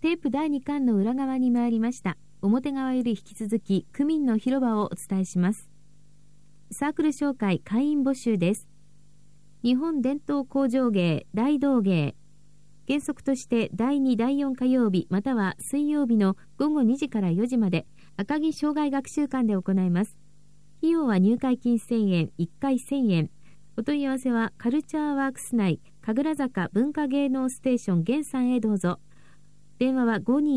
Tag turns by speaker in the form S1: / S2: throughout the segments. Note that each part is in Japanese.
S1: テープ第2巻の裏側に回りました。表側より引き続き区民の広場をお伝えします。サークル紹介会員募集です。日本伝統工場芸大道芸、原則として第2第4火曜日または水曜日の午後2時から4時まで赤城生涯学習館で行います。費用は入会金1000円、1回1000円。お問い合わせはカルチャーワークス内神楽坂文化芸能ステーション現さんへどうぞ。電話は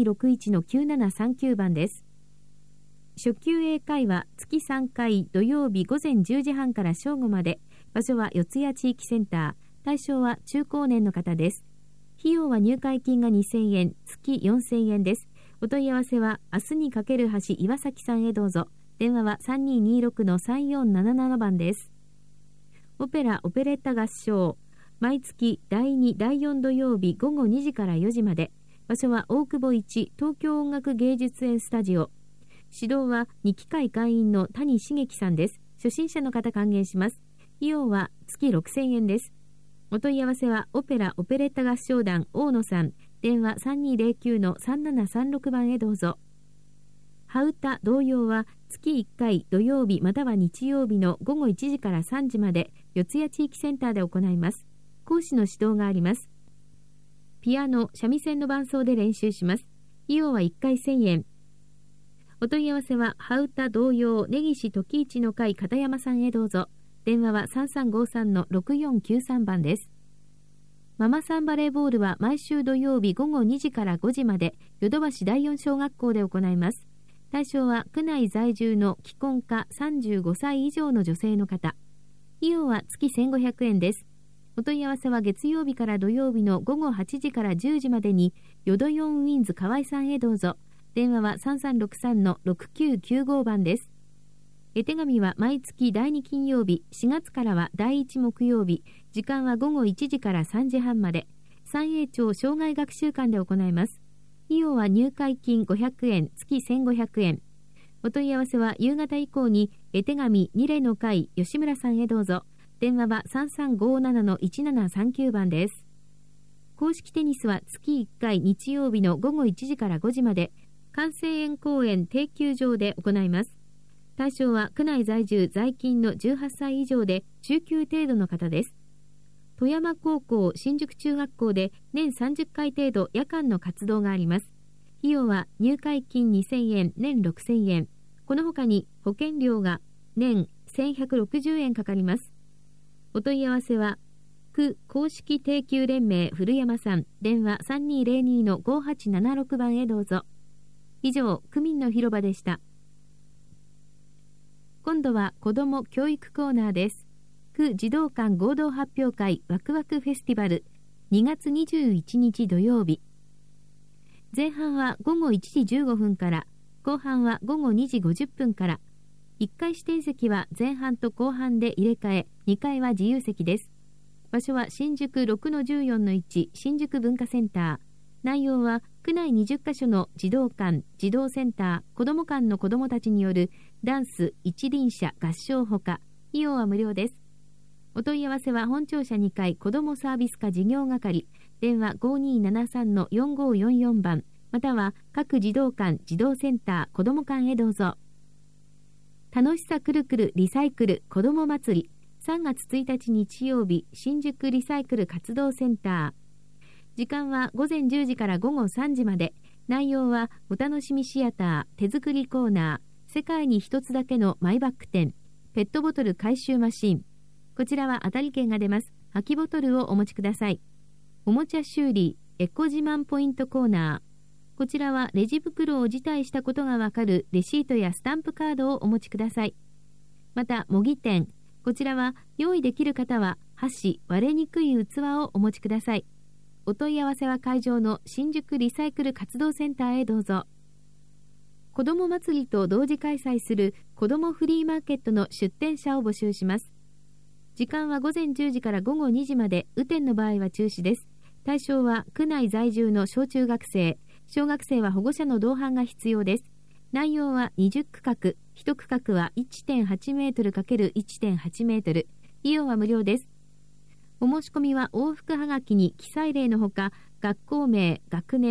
S1: 5261-9739 番です。初級英会話月3回土曜日午前10時半から正午まで。場所は四谷地域センター。対象は中高年の方です。費用は入会金が2000円、月4000円です。お問い合わせは明日にかける橋岩崎さんへどうぞ。電話は 3226-3477 番です。オペラ・オペレッタ合唱。毎月第2、第4土曜日午後2時から4時まで。場所は大久保1東京音楽芸術園スタジオ。指導は2期会会員の谷茂樹さんです。初心者の方歓迎します。費用は月6000円です。お問い合わせはオペラ・オペレッタ合唱団大野さん。電話 3209-3736 番へどうぞ。ハウタ童謡は月1回土曜日または日曜日の午後1時から3時まで四谷地域センターで行います。講師の指導があります。ピアノ、三味線の伴奏で練習します。費用は1回1000円。お問い合わせはハウタ童謡根岸時一の会片山さんへどうぞ。電話は 3353-6493 番です。ママさんバレーボールは毎週土曜日午後2時から5時までヨドバシ第4小学校で行います。対象は区内在住の既婚か35歳以上の女性の方。費用は月1500円です。お問い合わせは月曜日から土曜日の午後8時から10時までにヨドヨンウィンズ河合さんへどうぞ。電話は 3363-6995 番です。絵手紙は毎月第2金曜日、4月からは第1木曜日、時間は午後1時から3時半まで、三栄町生涯学習館で行います。費用は入会金500円、月1500円。お問い合わせは夕方以降に絵手紙2例の会、吉村さんへどうぞ。電話は 3357-1739 番です。公式テニスは月1回日曜日の午後1時から5時まで、関西園公園定休場で行います。対象は区内在住在勤の18歳以上で中級程度の方です。富山高校新宿中学校で年30回程度夜間の活動があります。費用は入会金2000円、年6000円。この他に保険料が年1160円かかります。お問い合わせは区公式定休連盟古山さん。電話 3202-5876 番へどうぞ。以上、区民の広場でした。今度は子ども教育コーナーです。区児童館合同発表会ワクワクフェスティバル2月21日土曜日。前半は午後1時15分から、後半は午後2時50分から。1回指定席は前半と後半で入れ替え、2回は自由席です。場所は新宿 6-14-1 新宿文化センター。内容は区内20カ所の児童館、児童センター、子ども館の子どもたちによるダンス、一輪車、合唱ほか、費用は無料です。お問い合わせは本庁舎2階子どもサービス課事業係、電話 5273-4544 番、または各児童館、児童センター、子ども館へどうぞ。楽しさくるくるリサイクル子ども祭り、3月1日日曜日、新宿リサイクル活動センター。時間は午前10時から午後3時まで。内容はお楽しみシアター、手作りコーナー、世界に一つだけのマイバッグ店、ペットボトル回収マシン。こちらは当たり券が出ます。空きボトルをお持ちください。おもちゃ修理、エコ自慢ポイントコーナー。こちらはレジ袋を辞退したことがわかるレシートやスタンプカードをお持ちください。また、模擬店。こちらは用意できる方は箸、割れにくい器をお持ちください。お問い合わせは会場の新宿リサイクル活動センターへどうぞ。子ども祭りと同時開催する子どもフリーマーケットの出店者を募集します。時間は午前10時から午後2時まで、雨天の場合は中止です。対象は区内在住の小中学生、小学生は保護者の同伴が必要です。内容は20区画、1区画は 1.8 メートル ×1.8 メートル。費用は無料です。お申し込みは往復はがきに記載例のほか、学校名、学年、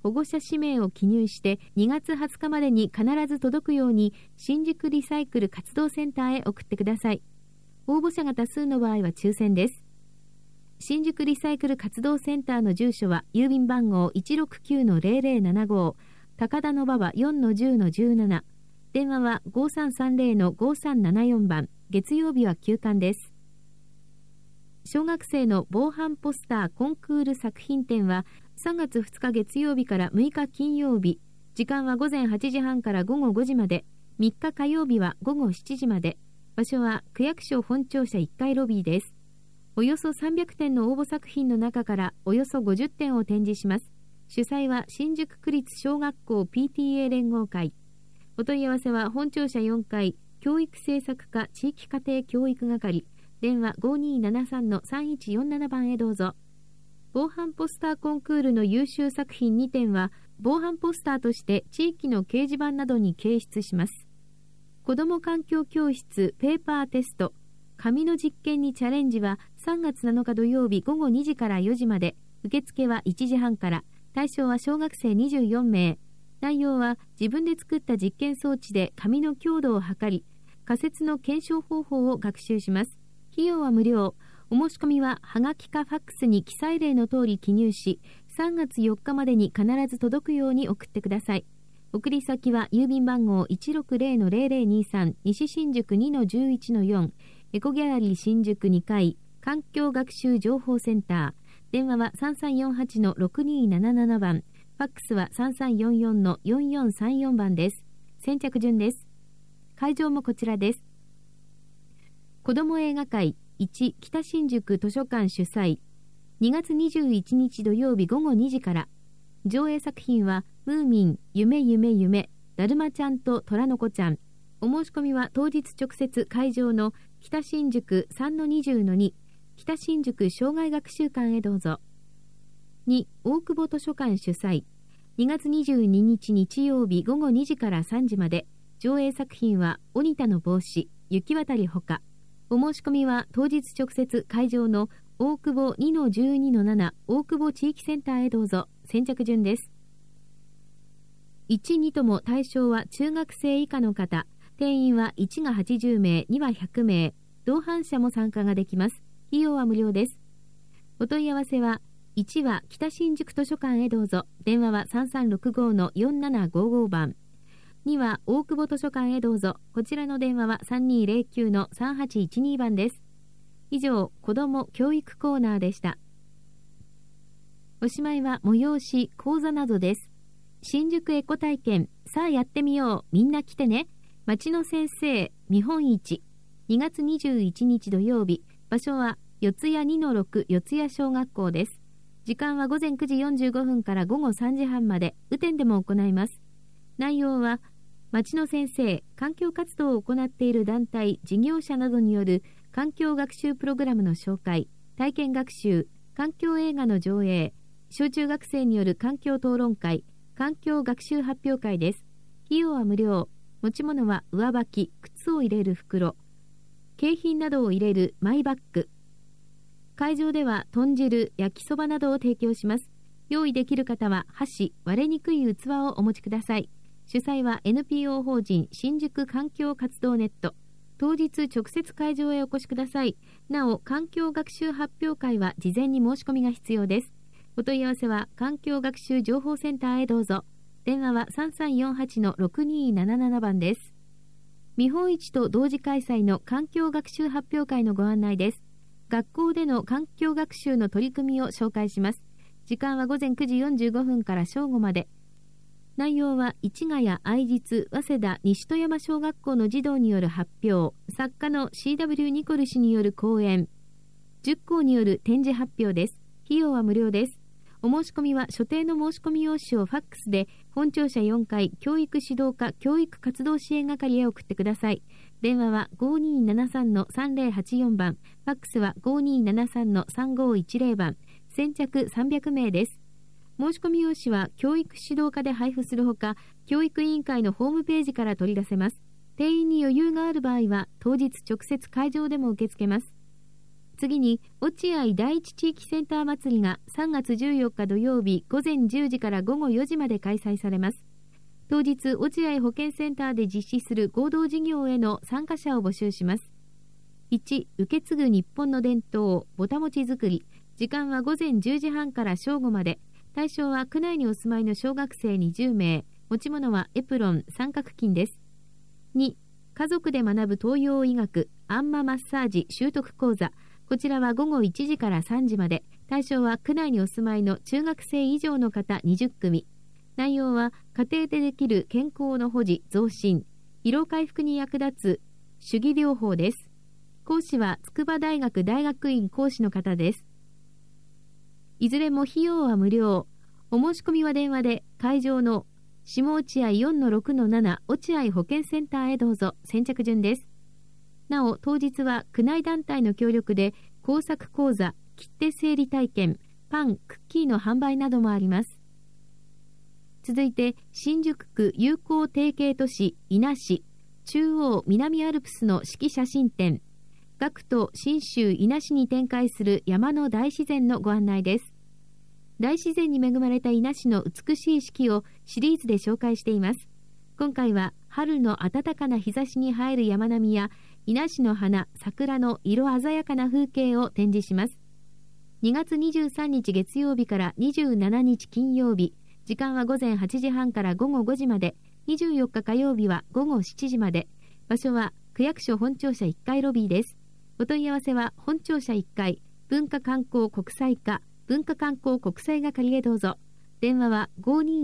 S1: 保護者氏名を記入して2月20日までに必ず届くように新宿リサイクル活動センターへ送ってください。応募者が多数の場合は抽選です。新宿リサイクル活動センターの住所は郵便番号 169-0075 高田馬場 4-10-17 電話は 5330-5374 番月曜日は休館です。小学生の防犯ポスターコンクール作品展は3月2日月曜日から6日金曜日、時間は午前8時半から午後5時まで、3日火曜日は午後7時まで、場所は区役所本庁舎1階ロビーです。およそ300点の応募作品の中からおよそ50点を展示します。主催は新宿区立小学校 PTA 連合会。お問い合わせは本庁舎4階教育政策課地域家庭教育係。電話 5273-3147 番へどうぞ。防犯ポスターコンクールの優秀作品2点は防犯ポスターとして地域の掲示板などに掲出します。子ども環境教室ペーパーテスト紙の実験にチャレンジは3月7日土曜日午後2時から4時まで、受付は1時半から、対象は小学生24名。内容は自分で作った実験装置で紙の強度を測り、仮説の検証方法を学習します。費用は無料。お申し込みははがきかファックスに記載例の通り記入し、3月4日までに必ず届くように送ってください。送り先は郵便番号 160-0023 西新宿 2-11-4 エコギャラリー新宿2階環境学習情報センター。電話は 3348-6277 番。ファックスは 3344-4434 番です。先着順です。会場もこちらです。子ども映画会1北新宿図書館主催2月21日土曜日午後2時から上映作品はムーミン夢夢夢だるまちゃんと虎の子ちゃん。お申し込みは当日直接会場の北新宿 3-20-2 北新宿障害学習館へどうぞ。2大久保図書館主催2月22日日曜日午後2時から3時まで、上映作品は鬼田の帽子雪渡りほか。お申し込みは当日直接会場の大久保 2-12-7 大久保地域センターへどうぞ。先着順です。1、2とも対象は中学生以下の方。定員は1が80名、2は100名。同伴者も参加ができます。費用は無料です。お問い合わせは1は北新宿図書館へどうぞ。電話は 3365-4755 番。2は大久保図書館へどうぞ。こちらの電話は 3209-3812 番です。以上、子ども教育コーナーでした。おしまいは催し講座などです。新宿エコ体験、さあやってみよう、みんな来てね。町の先生見本市。2月21日土曜日。場所は四谷 2-6 四谷小学校です。時間は午前9時45分から午後3時半まで、雨天でも行います。内容は町の先生、環境活動を行っている団体、事業者などによる環境学習プログラムの紹介、体験学習、環境映画の上映、小中学生による環境討論会、環境学習発表会です。費用は無料。持ち物は上履き、靴を入れる袋、景品などを入れるマイバッグ。会場では豚汁、焼きそばなどを提供します。用意できる方は箸、割れにくい器をお持ちください。主催は NPO 法人新宿環境活動ネット。当日直接会場へお越しください。なお、環境学習発表会は事前に申し込みが必要です。お問い合わせは環境学習情報センターへどうぞ。電話は 3348-6277 番です。見本市と同時開催の環境学習発表会のご案内です。学校での環境学習の取り組みを紹介します。時間は午前9時45分から正午まで。内容は市ヶ谷愛実早稲田西戸山小学校の児童による発表、作家の CW ニコル氏による講演、10校による展示発表です。費用は無料です。お申し込みは所定の申し込み用紙をファックスで本庁舎4階教育指導課教育活動支援係へ送ってください。電話は 5273-3084 番、ファックスは 5273-3510 番。先着300名です。申し込み用紙は教育指導課で配布するほか、教育委員会のホームページから取り出せます。定員に余裕がある場合は当日直接会場でも受け付けます。 次に、落合第一地域センター祭りが3月14日土曜日午前10時から午後4時まで開催されます。当日、落合保健センターで実施する合同事業への参加者を募集します。1、受け継ぐ日本の伝統、ぼたもち作り。時間は午前10時半から正午まで。対象は区内にお住まいの小学生20名。持ち物はエプロン、三角巾です。2、家族で学ぶ東洋医学、あんまマッサージ習得講座。こちらは午後1時から3時まで。対象は区内にお住まいの中学生以上の方20組。内容は家庭でできる健康の保持・増進、疲労回復に役立つ手技療法です。講師は筑波大学大学院講師の方です。いずれも費用は無料。お申し込みは電話で会場の下落合 4-6-7 落合保健センターへどうぞ。先着順です。なお、当日は区内団体の協力で工作講座、切手整理体験、パン、クッキーの販売などもあります。続いて、新宿区友好提携都市伊那市中央南アルプスの四季写真展、学徒信州伊那市に展開する山の大自然のご案内です。大自然に恵まれた伊那市の美しい四季をシリーズで紹介しています。今回は春の暖かな日差しに映える山並みや伊那市の花、桜の色鮮やかな風景を展示します。2月23日月曜日から27日金曜日、時間は午前8時半から午後5時まで、24日火曜日は午後7時まで。場所は区役所本庁舎1階ロビーです。お問い合わせは本庁舎1階文化観光国際課文化観光国際係へどうぞ。電話は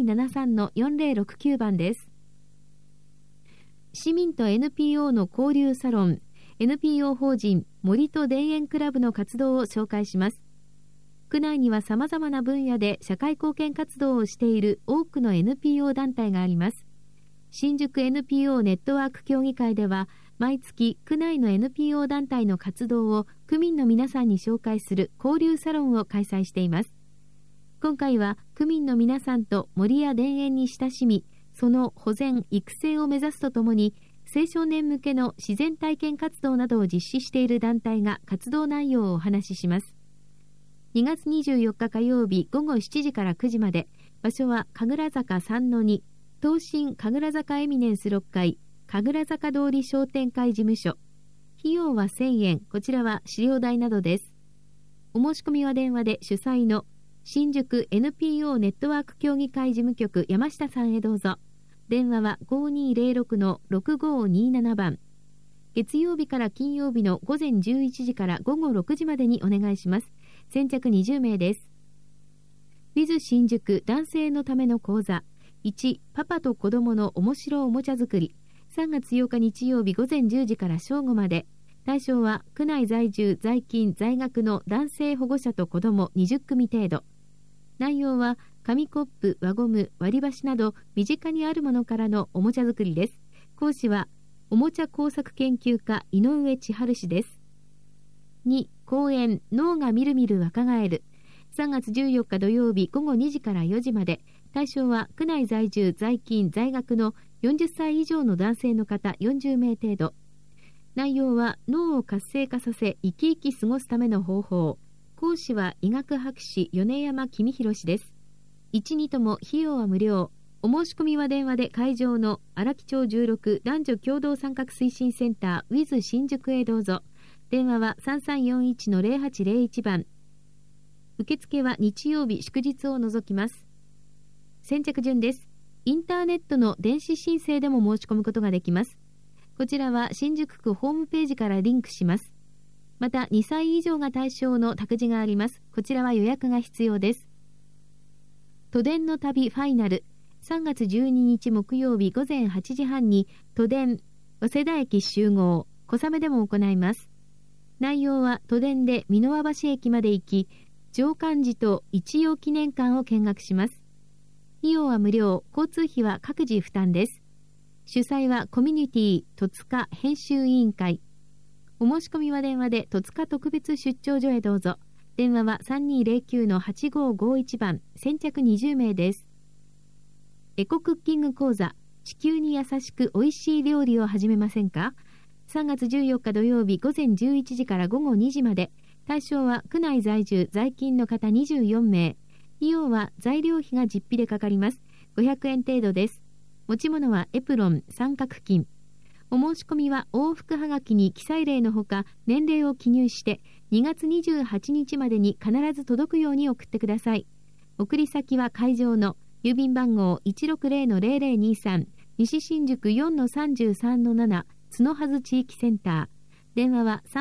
S1: 5273-4069 番です。市民と NPO の交流サロン、NPO 法人森と田園クラブの活動を紹介します。区内には様々な分野で社会貢献活動をしている多くの NPO 団体があります。新宿 NPO ネットワーク協議会では、毎月区内の NPO 団体の活動を区民の皆さんに紹介する交流サロンを開催しています。今回は区民の皆さんと森や田園に親しみ、その保全・育成を目指すとともに、青少年向けの自然体験活動などを実施している団体が活動内容をお話しします。2月24日火曜日午後7時から9時まで、場所は神楽坂3-2、東進神楽坂エミネンス6階、神楽坂通り商店会事務所。費用は1000円、こちらは資料代などです。お申し込みは電話で主催の新宿 NPO ネットワーク協議会事務局山下さんへどうぞ。電話は 5206-6527 番。月曜日から金曜日の午前11時から午後6時までにお願いします。先着20名です。With 新宿男性のための講座。1、パパと子供の面白おもちゃ作り。3月8日日曜日午前10時から正午まで。対象は区内在住在勤在学の男性保護者と子供20組程度。内容は紙コップ、輪ゴム、割り箸など身近にあるものからのおもちゃ作りです。講師はおもちゃ工作研究家井上千春氏です。2、講演脳がみるみる若返る。3月14日土曜日午後2時から4時まで。対象は区内在住在勤在学の40歳以上の男性の方40名程度。内容は脳を活性化させ生き生き過ごすための方法。講師は医学博士米山公弘氏です。1、2とも費用は無料。お申し込みは電話で会場の荒木町16男女共同参画推進センター With 新宿へどうぞ。電話は 3341-0801 番。受付は日曜日祝日を除きます。先着順です。インターネットの電子申請でも申し込むことができます。こちらは新宿区ホームページからリンクします。また2歳以上が対象の託児があります。こちらは予約が必要です。都電の旅ファイナル。3月12日木曜日午前8時半に都電早稲田駅集合、小雨でも行います。内容は都電で箕輪橋駅まで行き、上漢寺と一葉記念館を見学します。費用は無料、交通費は各自負担です。主催はコミュニティ戸塚編集委員会。お申し込みは電話で戸塚特別出張所へどうぞ。電話は 3209-8551 番。先着20名です。エコクッキング講座。地球に優しく美味しい料理を始めませんか？3月14日土曜日午前11時から午後2時まで。 対象は区内在住在勤の方24名。費用は材料費が実費でかかります。500円程度です。持ち物はエプロン、三角巾。お申し込みは往復はがきに記載例のほか年齢を記入して2月28日までに必ず届くように送ってください。送り先は会場の郵便番号 160-0023 西新宿 4-33-7 角はず地域センター。電話は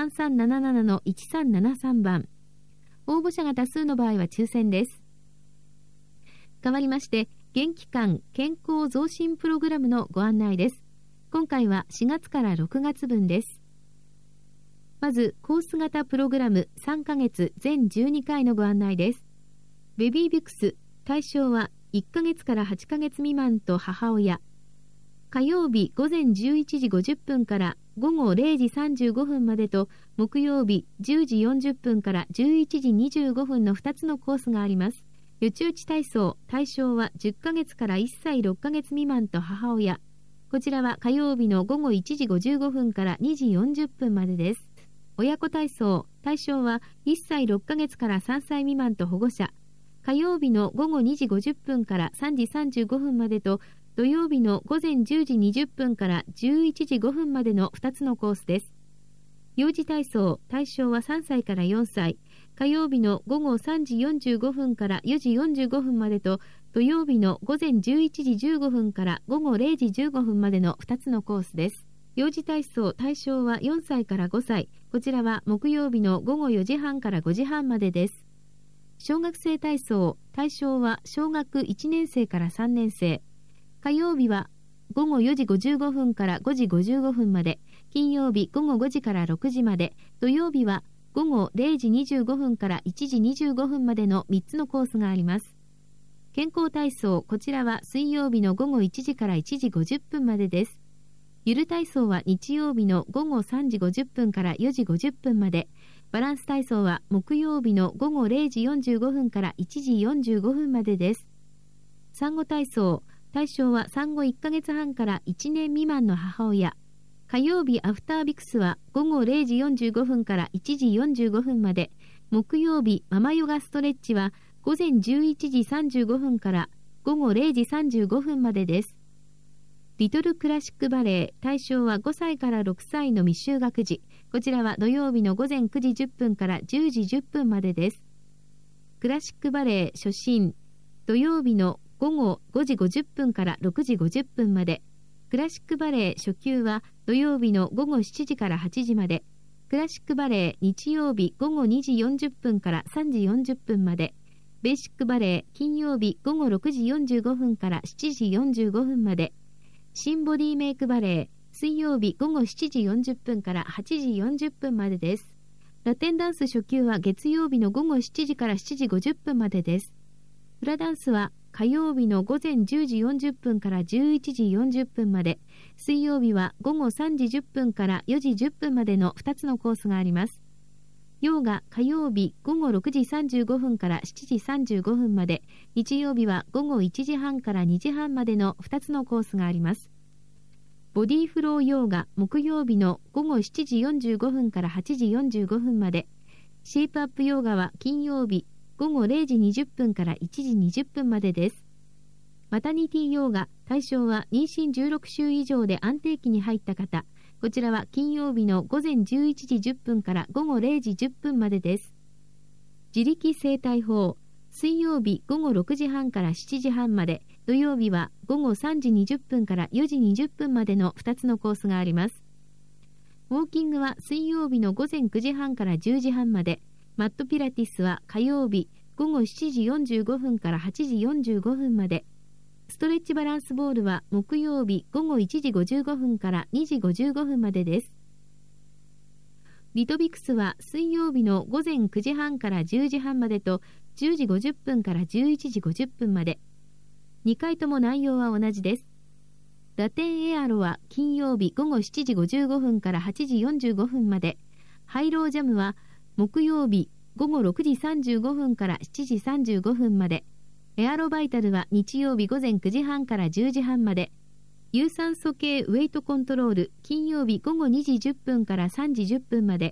S1: 3377-1373 番。応募者が多数の場合は抽選です。代わりまして現期間健康増進プログラムのご案内です。今回は4月から6月分です。まずコース型プログラム3ヶ月全12回のご案内です。ベビービクス対象は1ヶ月から8ヶ月未満と母親。火曜日午前11時50分から午後0時35分までと木曜日10時40分から11時25分の2つのコースがあります。よちよち体操対象は10ヶ月から1歳6ヶ月未満と母親。こちらは火曜日の午後1時55分から2時40分までです。親子体操対象は1歳6ヶ月から3歳未満と保護者。火曜日の午後2時50分から3時35分までと土曜日の午前10時20分から11時5分までの2つのコースです。幼児体操対象は3歳から4歳。火曜日の午後3時45分から4時45分までと土曜日の午前11時15分から午後0時15分までの2つのコースです。幼児体操対象は4歳から5歳。こちらは木曜日の午後4時半から5時半までです。小学生体操対象は小学1年生から3年生。火曜日は午後4時55分から5時55分まで。金曜日午後5時から6時まで。土曜日は午後0時25分から1時25分までの3つのコースがあります。健康体操こちらは水曜日の午後1時から1時50分までです。ゆる体操は日曜日の午後3時50分から4時50分まで。バランス体操は木曜日の午後0時45分から1時45分までです。産後体操対象は産後1ヶ月半から1年未満の母親。火曜日アフタービクスは午後0時45分から1時45分まで。木曜日ママヨガストレッチは午前11時35分から午後0時35分までです。リトルクラシックバレエ対象は5歳から6歳の未就学児。こちらは土曜日の午前9時10分から10時10分までです。クラシックバレエ初心土曜日の午後5時50分から6時50分まで。クラシックバレエ初級は土曜日の午後7時から8時まで。クラシックバレエ日曜日午後2時40分から3時40分まで。ベーシックバレエ金曜日午後6時45分から7時45分まで。新ボディメイクバレエ水曜日午後7時40分から8時40分までです。ラテンダンス初級は月曜日の午後7時から7時50分までです。フラダンスは火曜日の午前10時40分から11時40分まで。水曜日は午後3時10分から4時10分までの2つのコースがあります。ヨーガ火曜日午後6時35分から7時35分まで。日曜日は午後1時半から2時半までの2つのコースがあります。ボディフローヨーガ木曜日の午後7時45分から8時45分まで。シェイプアップヨーガは金曜日午後0時20分から1時20分までです。マタニティヨーガ対象は妊娠16週以上で安定期に入った方。こちらは金曜日の午前11時10分から午後0時10分までです。自力生体法水曜日午後6時半から7時半まで。土曜日は午後3時20分から4時20分までの2つのコースがあります。ウォーキングは水曜日の午前9時半から10時半まで。マットピラティスは火曜日午後7時45分から8時45分まで。ストレッチバランスボールは木曜日午後1時55分から2時55分までです。リトビクスは水曜日の午前9時半から10時半までと10時50分から11時50分まで。2回とも内容は同じです。ラテンエアロは金曜日午後7時55分から8時45分まで。ハイロージャムは木曜日午後6時35分から7時35分まで。エアロバイタルは日曜日午前9時半から10時半まで。有酸素系ウェイトコントロール金曜日午後2時10分から3時10分まで。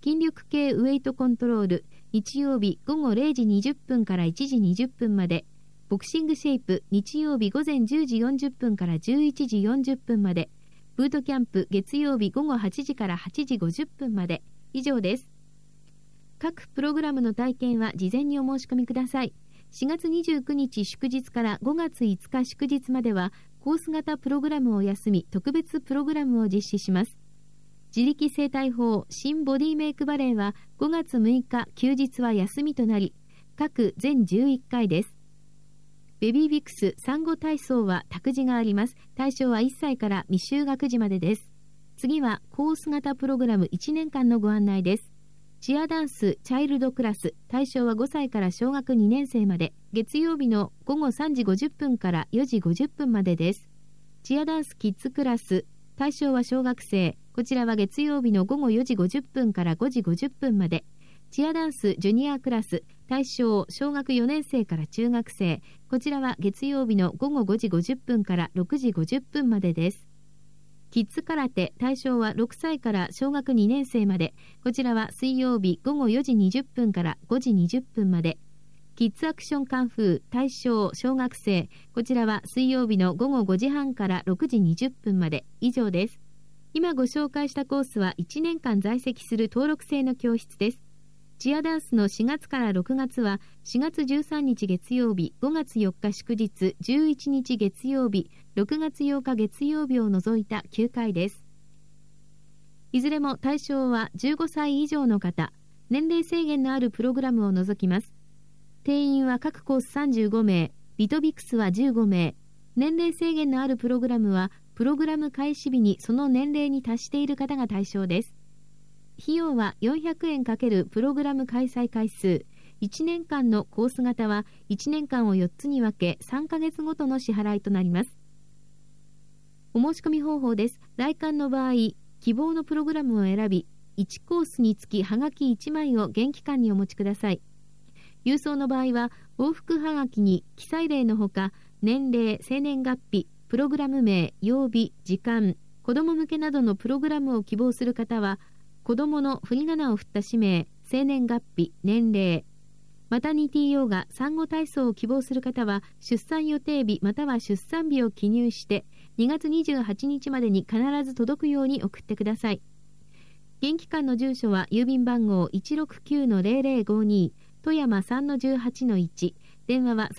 S1: 筋力系ウェイトコントロール、日曜日午後0時20分から1時20分まで、ボクシングシェイプ、日曜日午前10時40分から11時40分まで、ブートキャンプ、月曜日午後8時から8時50分まで。以上です。各プログラムの体験は事前にお申し込みください。4月29日祝日から5月5日祝日までは、コース型プログラムを休み、特別プログラムを実施します。自力整体法新ボディメイクバレーは5月6日休日は休みとなり、各全11回です。ベビービクス産後体操は託児があります。対象は1歳から未就学児までです。次はコース型プログラム1年間のご案内です。チアダンスチャイルドクラス、対象は5歳から小学2年生まで、月曜日の午後3時50分から4時50分までです。チアダンスキッズクラス、対象は小学生、こちらは月曜日の午後4時50分から5時50分まで。チアダンスジュニアクラス、対象小学4年生から中学生、こちらは月曜日の午後5時50分から6時50分までです。キッズ空手、対象は6歳から小学2年生まで、こちらは水曜日午後4時20分から5時20分まで。キッズアクションカンフー、対象小学生、こちらは水曜日の午後5時半から6時20分まで。以上です。今ご紹介したコースは1年間在籍する登録制の教室です。チアダンスの4月から6月は4月13日月曜日、5月4日祝日、11日月曜日、6月8日月曜日を除いた9回です。いずれも対象は15歳以上の方、年齢制限のあるプログラムを除きます。定員は各コース35名、リトビクスは15名。年齢制限のあるプログラムは、プログラム開始日にその年齢に達している方が対象です。費用は400円×プログラム開催回数。1年間のコース型は1年間を4つに分け3ヶ月ごとの支払いとなります。お申し込み方法です。来館の場合、希望のプログラムを選び、1コースにつきはがき1枚を現期間にお持ちください。郵送の場合は、往復はがきに記載例のほか、年齢、生年月日、プログラム名、曜日、時間、子ども向けなどのプログラムを希望する方は、子どもの振り仮名を振った氏名、生年月日、年齢、マタニティヨガ、産後体操を希望する方は、出産予定日または出産日を記入して、2月28日までに必ず届くように送ってください。現期間の住所は郵便番号 169-0052、富山 3-18-1、電話は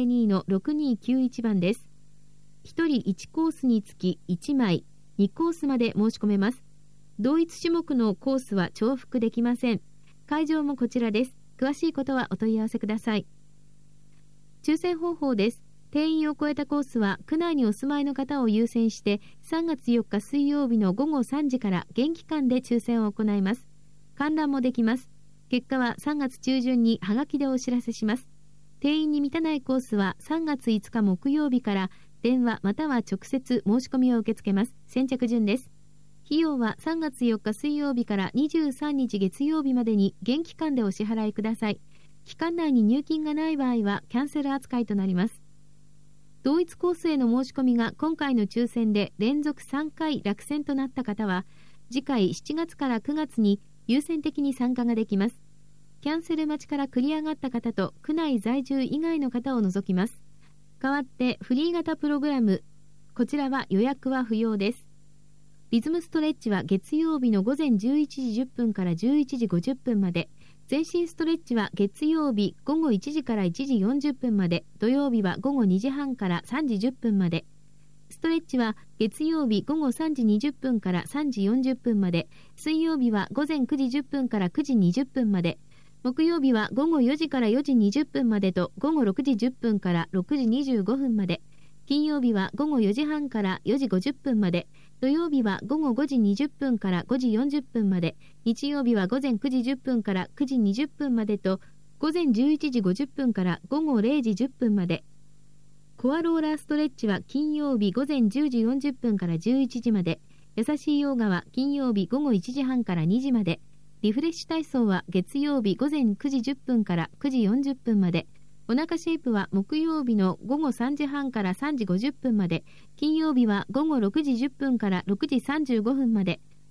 S1: 3202-6291 番です。1人1コースにつき1枚、2コースまで申し込めます。同一種目のコースは重複できません。会場もこちらです。詳しいことはお問い合わせください。抽選方法です。定員を超えたコースは区内にお住まいの方を優先して3月4日水曜日の午後3時から現期間で抽選を行います。観覧もできます。結果は3月中旬にハガキでお知らせします。定員に満たないコースは3月5日木曜日から電話または直接申し込みを受け付けます。先着順です。費用は3月4日水曜日から23日月曜日までに現期間でお支払いください。期間内に入金がない場合はキャンセル扱いとなります。同一コースへの申し込みが今回の抽選で連続3回落選となった方は、次回7月から9月に優先的に参加ができます。キャンセル待ちから繰り上がった方と区内在住以外の方を除きます。代わってフリー型プログラム、こちらは予約は不要です。リズムストレッチは月曜日の午前11時10分から11時50分まで、全身ストレッチは月曜日午後1時から1時40分まで、土曜日は午後2時半から3時10分まで。ストレッチは月曜日午後3時20分から3時40分まで、水曜日は午前9時10分から9時20分まで、木曜日は午後4時から4時20分までと午後6時10分から6時25分まで、金曜日は午後4時半から4時50分まで、土曜日は午後5時20分から5時40分まで、日曜日は午前9時10分から9時20分までと、午前11時50分から午後0時10分まで。コアローラーストレッチは金曜日午前10時40分から11時まで、優しいヨガは金曜日午後1時半から2時まで、リフレッシュ体操は月曜日午前9時10分から9時40分まで、お腹シェイプは木曜日の午後3時半から3時50分まで、金曜日は午後6時10分から6時35分まで、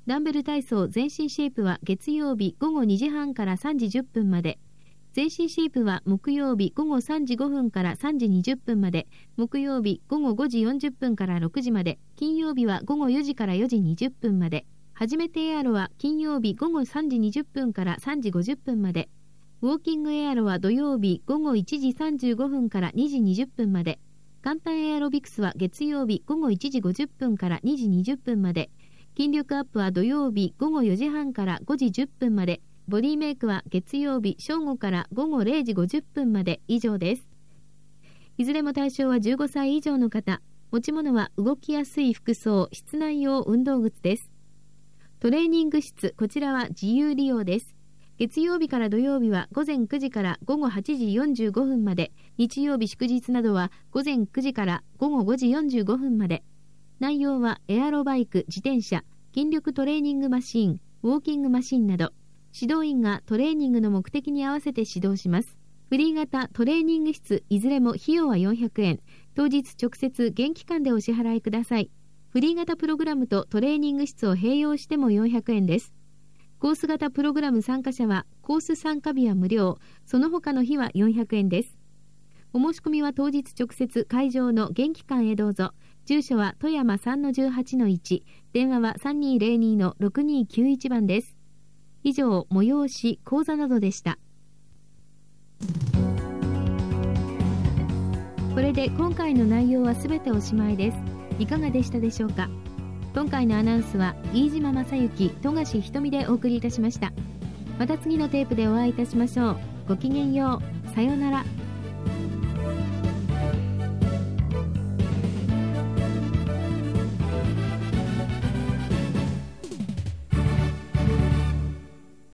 S1: ダンベル体操全身シェイプは月曜日午後2時半から3時10分まで、全身シェイプは木曜日午後3時5分から3時20分まで、木曜日午後5時40分から6時まで、金曜日は午後4時から4時20分まで、はじめてエアロは金曜日午後3時20分から3時50分まで、ウォーキングエアロは土曜日午後1時35分から2時20分まで、簡単エアロビクスは月曜日午後1時50分から2時20分まで、筋力アップは土曜日午後4時半から5時10分まで、ボディメイクは月曜日正午から午後0時50分まで。以上です。いずれも対象は15歳以上の方。持ち物は動きやすい服装、室内用運動靴です。トレーニング室、こちらは自由利用です。月曜日から土曜日は午前9時から午後8時45分まで、日曜日祝日などは午前9時から午後5時45分まで。内容はエアロバイク、自転車、筋力トレーニングマシン、ウォーキングマシンなど、指導員がトレーニングの目的に合わせて指導します。フリー型、トレーニング室、いずれも費用は400円。当日直接現金間でお支払いください。フリー型プログラムとトレーニング室を併用しても400円です。コース型プログラム参加者はコース参加日は無料、その他の日は400円です。お申し込みは当日直接会場の現金間へどうぞ。住所は富山 3-18-1、電話は 3202-6291 番です。以上、催し、講座などでした。これで今回の内容はすべておしまいです。いかがでしたでしょうか。今回のアナウンスは飯島正幸、富樫ひとみでお送りいたしました。また次のテープでお会いいたしましょう。ごきげんよう。さようなら。